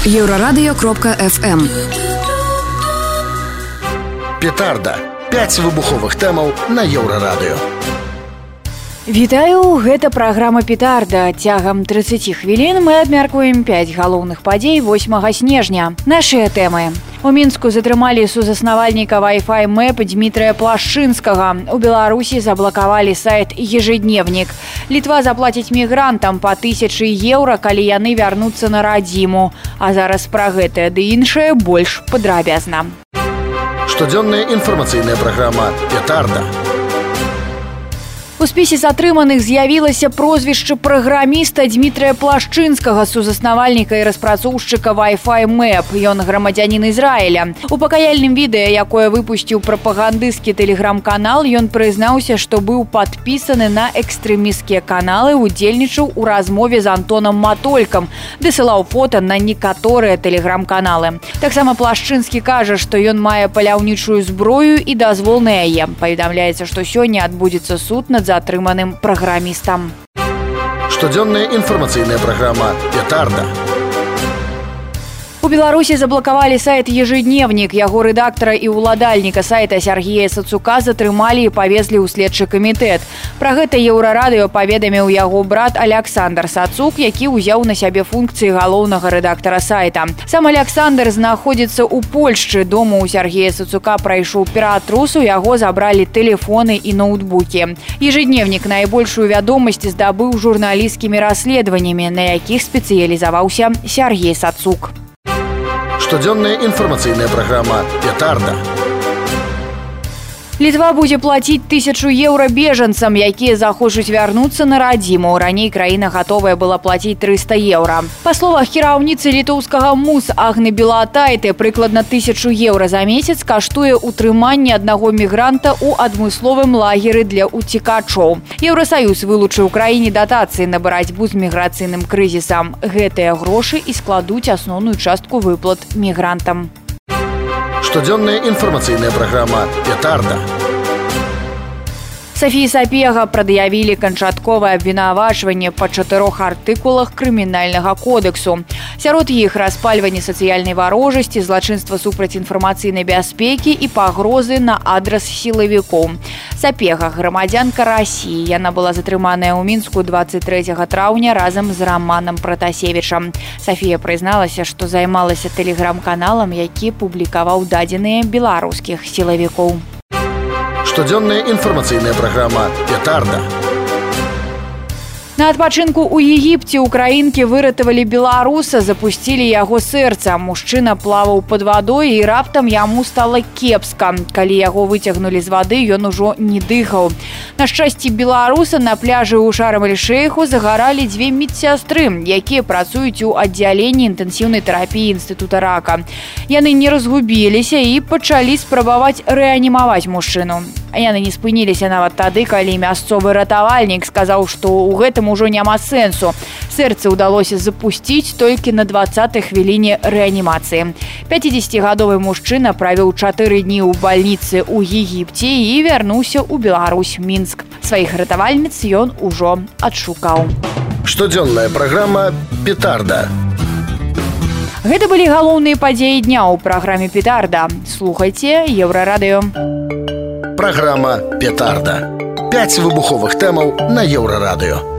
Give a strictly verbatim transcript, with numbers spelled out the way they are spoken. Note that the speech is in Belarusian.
Еврорадио кропка эф эм. Петарда. пяць выбуховых тэмаў на Еўрарадыё. Вітаю, гэта праграма «Петарда». Цягам трыццаць хвілін мы абмяркуем пяць галоўных падзей восьмага снежня. Нашыя тэмы. У Мінску затрымалі сузаснавальніка Wi-Fi Мэп Дмітрая Плашчынскага. У Беларусі заблакавалі сайт «Ежедневник». Літва заплаціць мігрантам па тысячы еўра, калі яны вярнуцца на радзіму. А зараз пра гэтае ды іншае больш падрабязна. Штодзённая інфармацыйная праграма «Петарда». У спісе затрыманых з'явілася прозвішча праграміста Дмітрая Плашчынскага, сузаснавальніка і распрацоўшчыка Wi-Fi Мэп. Ён грамадзянін Ізраіля. У пакаяльным відэа, якое выпусціў прапагандысцкі тэлеграм-канал, ён прызнаўся, што быў падпісаны на экстрэмісцкія каналы, удзельнічаў у размове з Антонам Матолькам, дасылаў фота на некаторыя тэлеграм-каналы. Таксама Плашчынскі кажа, што ён мае паляўнічую зброю і дазвол на яе. Паведамляецца, што сёння адбудзецца суд над затрыманым праграмістам. Штодзённая інфармацыйная праграма «Петарда». У Беларусі заблакавалі сайт «Ежедневник». Яго рэдактара і ўладальніка сайта Сергея Сацука затрымалі і павезлі ў следчы камітэт. Пра гэта Еўрарадыё паведаміў яго брат Аляксандр Сацук, які ўзяў на сябе функцыі галоўнага рэдактара сайта. Сам Аляксандр знаходзіцца ў Польшчы. Дома ў Сергея Сацука прайшоў ператрус, у яго забралі тэлефоны і ноутбукі. «Ежедневник» найбольшую вядомасць здабыў журналісцкімі расследаваннямі, на якіх спецыялізаваўся Сергей Сацук. Штодзённая інфармацыйная праграма «Петарда». Літва будзе плаціць тысячу еўра бежанцам, якія захочуць вярнуцца на радзіму. Раней краіна гатовая была плаціць трыста еўра. Па словах кіраўніцы літоўскага МУС Агны Белатайте, прыкладна тысячу еўра за месяц каштуе утрыманне аднаго мігранта ў адмысловым лагеры для уцекачоў. Еўрасаюз вылучыў краіне датацыі на барацьбу з міграцыйным крызісам. Гэтыя грошы і складуць асноўную частку выплат мігрантам. Штодзённая інфармацыйная праграма «Петарда». Софіі Сапега прад'явілі канчатковае абвінавачванне па чатырох артыкулах крымінальнага кодексу. Сярод іх распальванне сацыяльнай варожасці, злачынства супраць інфармацыйнай бяспекі і пагрозы на адрас сілавікоў. Сапега – грамадзянка Расіі. Яна была затрыманая ў Мінску дваццаць трэцяга траўня разам з Раманам Пратасевічам. Сафія прызналася, што займалася тэлеграм-каналам, які публікаваў дадзеныя беларускіх сілавікоў. Штодзённая інфармацыйная праграма «Петарда». На адпачынку ў Егіпце украінкі выратавалі беларуса, запусцілі яго сэрца. Мужчына плаваў пад вадой і раптам яму стала кепска. Калі яго выцягнулі з вады, ён ужо не дыхаў. На шчасце беларуса на пляжы ў Шарм-эль-Шейху загаралі дзве медсястры, якія працуюць у аддзяленні інтэнсіўнай тэрапіі інстытута рака. Яны не разгубіліся і пачалі спрабаваць рэанімаваць мужчыну. А яны не спыніліся нават тады, калі мясцовы ратавальнік сказаў, што ў гэтым ужо няма сэнсу. Сэрца ўдалося запусціць толькі на дваццатай хвіліне рэанімацыі. пяцідзесяцігадовы мужчына правёў чатыры дні ў бальніцы ў Егіпце і вярнуўся ў Беларусь, Мінск. Сваіх ратавальніц ён ужо адшукаў. Штодзённая праграма «Петарда». Гэта былі галоўныя падзеі дня ў праграме «Петарда». Слухайце Еўрарадыё. Праграма «Петарда». пяць выбуховых тэмаў на Еўрарадыё.